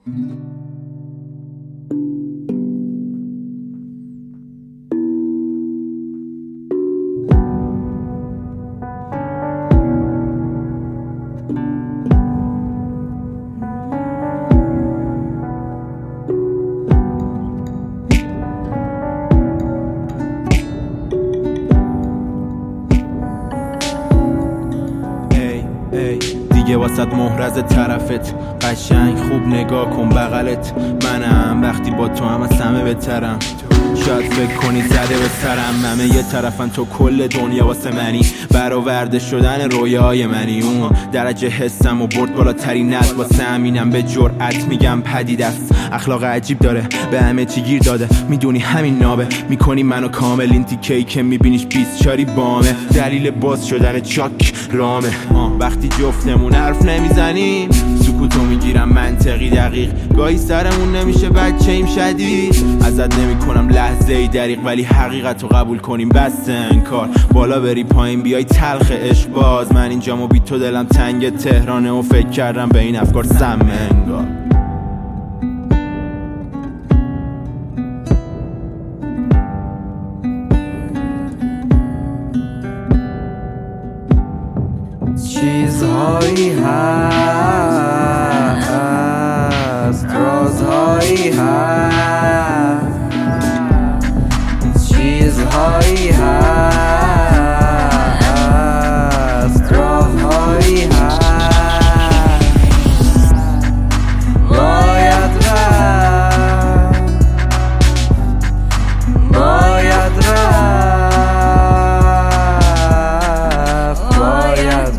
دیگه واسط مهرز طرفت قشنگ خوب نگاه کن بغلت منم وقتی با تو هم از همه بهترم شاید فکر کنی زده به سرم همه یه طرفن تو کل دنیا واسه منی برآورده شدن رویای منی اون درجه حسم و برد بالاترین نت واسه همینم به جرأت میگم پدید است اخلاق عجیب داره به همه چی گیر داده میدونی همین نابه میکنی منو کامل این تیکه‌ای که میبینیش 20 چاری بامه دلیل باز شدن چاک رامه وقتی جفتمون حرف نمیزنیم سکوتو میگیرم منطقی دقیق گاهی سرمون نمیشه بچه ایم شدید ازت نمیکنم لحظه ای دریغ ولی حقیقتو قبول کنیم بس انکار بالا بری پایین بیای تلخ عشق باز من اینجامو بی تو دلم تنگ تهرانه و فکر کردم به این افکار سم انگار چیزهایی هست رازهایی هست چیزهایی هست راههایی هست باید رفت باید رفت باید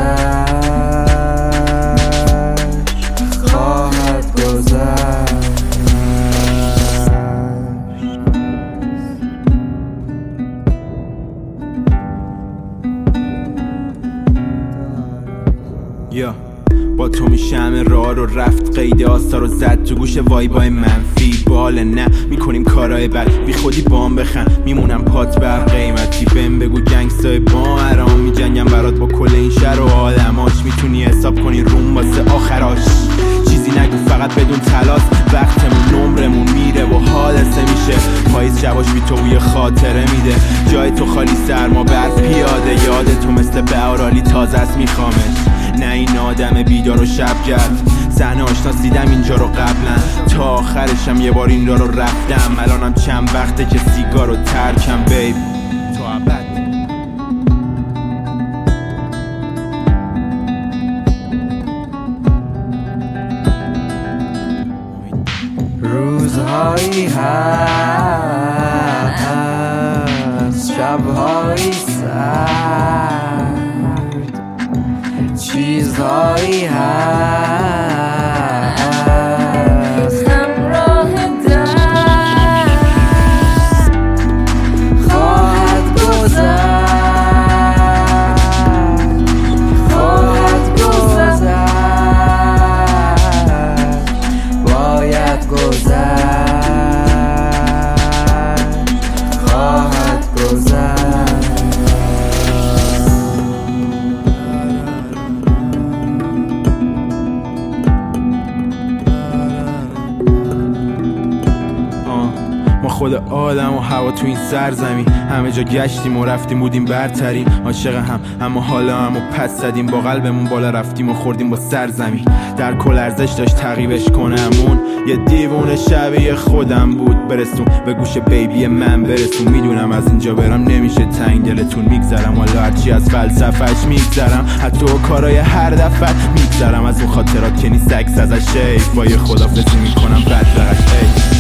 با تو میشه همه راه رو رفت قید آسا رو زد تو گوش وایبای منفی باله نه میکنیم کارهای بد بی خودی بام بخن میمونم پات بر قیمتی بهم بگو گنگستای با ارام میجنگم برات با کل این شهر و آدماش میتونی حساب کنی روم واسه آخراش چیزی نگو فقط بدون تلاس وقتمون نمرمون میره و حالسه میشه پاییز شباش بی تو بوی خاطره میده جای تو خالی سرما برف پیاده یاد تو مثل بهارالی تازه است میخوامش نه این آدم بیدار و شبگرد صحنه آشنا دیدم اینجا رو قبلا تا آخرشم یه بار این رو رفتم الانم چند وقته که سیگار رو ترکم بیب تو ابد روزهایی هست شبهایی سرد چیزهایی هست همراه درد خواهد گذشت باید گذشت خواهد گذشت ما خود آدم و هوا تو این سرزمین همه جا گشتیم و رفتیم بودیم برتریم عاشق هم اما حالا همو پس زدیم با قلبمون بالا رفتیم و خوردیم با سرزمین در کل ارزش داشت تعقیبش کنمون یه دیوونه شبیه خودم بود برسون به گوش بیبی من برسون میدونم از اینجا برم نمیشه تنگ دلتون میگذرم والا هرچی از فلسفهش میگذرم حتی کارای هر دفعه میگذرم از اون خاطرات که نیست عکس ازش شیف با یه خدافظی میکنم بدرقش